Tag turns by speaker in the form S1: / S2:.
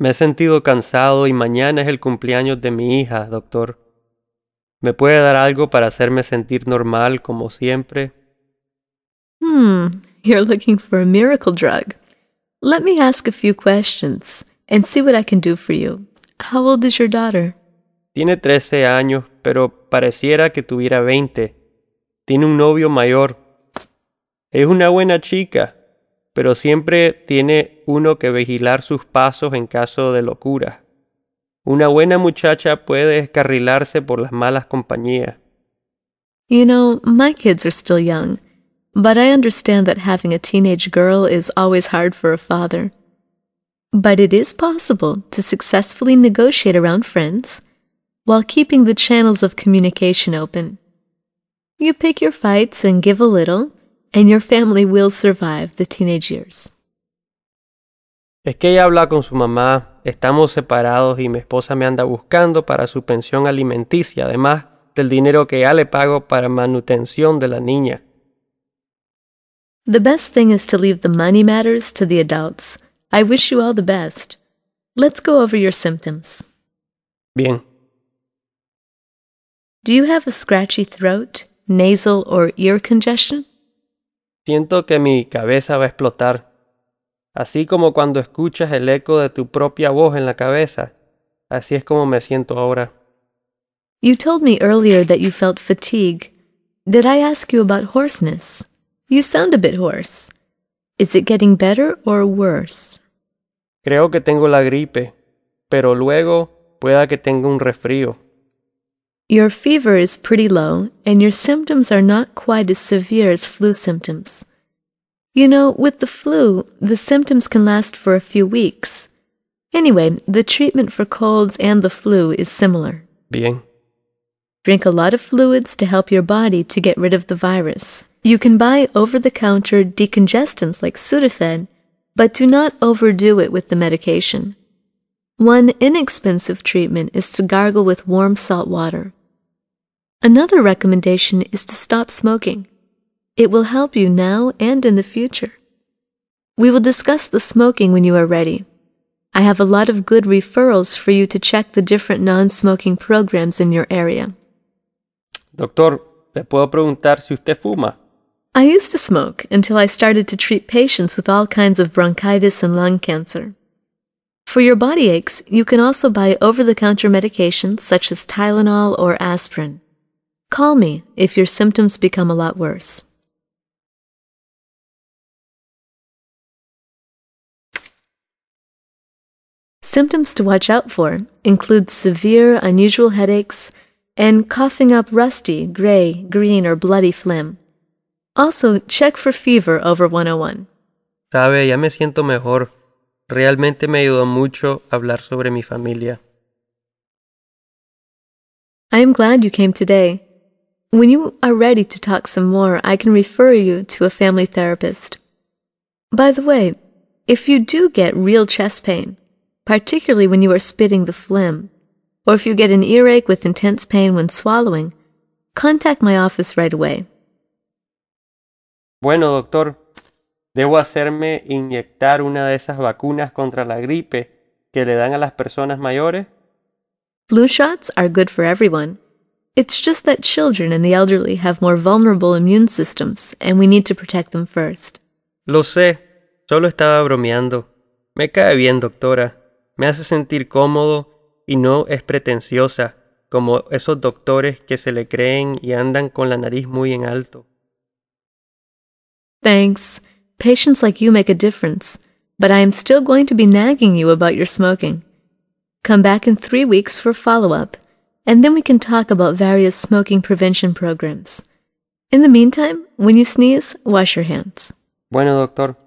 S1: Me he sentido cansado y mañana es el cumpleaños de mi hija, doctor. ¿Me puede dar algo para hacerme sentir normal como siempre?
S2: You're looking for a miracle drug. Let me ask a few questions and see what I can do for you. How old is your daughter?
S1: Tiene 13 años, pero pareciera que tuviera 20. Tiene un novio mayor. Es una buena chica, pero siempre tiene uno que vigilar sus pasos en caso de locura. Una buena muchacha puede descarrilarse por las malas compañías.
S2: You know, my kids are still young, but I understand that having a teenage girl is always hard for a father. But it is possible to successfully negotiate around friends while keeping the channels of communication open. You pick your fights and give a little, and your family will survive the teenage years.
S1: Es que ella habla con su mamá, estamos separados y mi esposa me anda buscando para su pensión alimenticia, además del dinero que ya le pago para manutención de la niña.
S2: The best thing is to leave the money matters to the adults. I wish you all the best. Let's go over your symptoms.
S1: Bien.
S2: Do you have a scratchy throat, nasal, or ear congestion?
S1: Siento que mi cabeza va a explotar. Así como cuando escuchas el eco de tu propia voz en la cabeza. Así es como me siento ahora.
S2: You told me earlier that you felt fatigue. Did I ask you about hoarseness? You sound a bit hoarse. Is it getting better or worse?
S1: Creo que tengo la gripe, pero luego pueda que tenga un resfrío.
S2: Your fever is pretty low, and your symptoms are not quite as severe as flu symptoms. You know, with the flu, the symptoms can last for a few weeks. Anyway, the treatment for colds and the flu is similar.
S1: Bien.
S2: Drink a lot of fluids to help your body to get rid of the virus. You can buy over-the-counter decongestants like Sudafed, but do not overdo it with the medication. One inexpensive treatment is to gargle with warm salt water. Another recommendation is to stop smoking. It will help you now and in the future. We will discuss the smoking when you are ready. I have a lot of good referrals for you to check the different non-smoking programs in your area.
S1: Doctor, ¿le puedo preguntar si usted fuma?
S2: I used to smoke until I started to treat patients with all kinds of bronchitis and lung cancer. For your body aches, you can also buy over-the-counter medications such as Tylenol or aspirin. Call me if your symptoms become a lot worse. Symptoms to watch out for include severe, unusual headaches and coughing up rusty, gray, green, or bloody phlegm. Also, check for fever over 101.
S1: Sabe, ya me siento mejor. Realmente me ayudó mucho hablar sobre mi familia.
S2: I am glad you came today. When you are ready to talk some more, I can refer you to a family therapist. By the way, if you do get real chest pain, particularly when you are spitting the phlegm, or if you get an earache with intense pain when swallowing, contact my office right away.
S1: Bueno, doctor, ¿debo hacerme inyectar una de esas vacunas contra la gripe que le dan a las personas mayores?
S2: Flu shots are good for everyone. It's just that children and the elderly have more vulnerable immune systems, and we need to protect them first.
S1: Lo sé, solo estaba bromeando. Me cae bien, doctora. Me hace sentir cómodo y no es pretenciosa, como esos doctores que se le creen y andan con la nariz muy en alto.
S2: Thanks. Patients like you make a difference, but I am still going to be nagging you about your smoking. Come back in 3 weeks for follow-up, and then we can talk about various smoking prevention programs. In the meantime, when you sneeze, wash your hands.
S1: Bueno, doctor.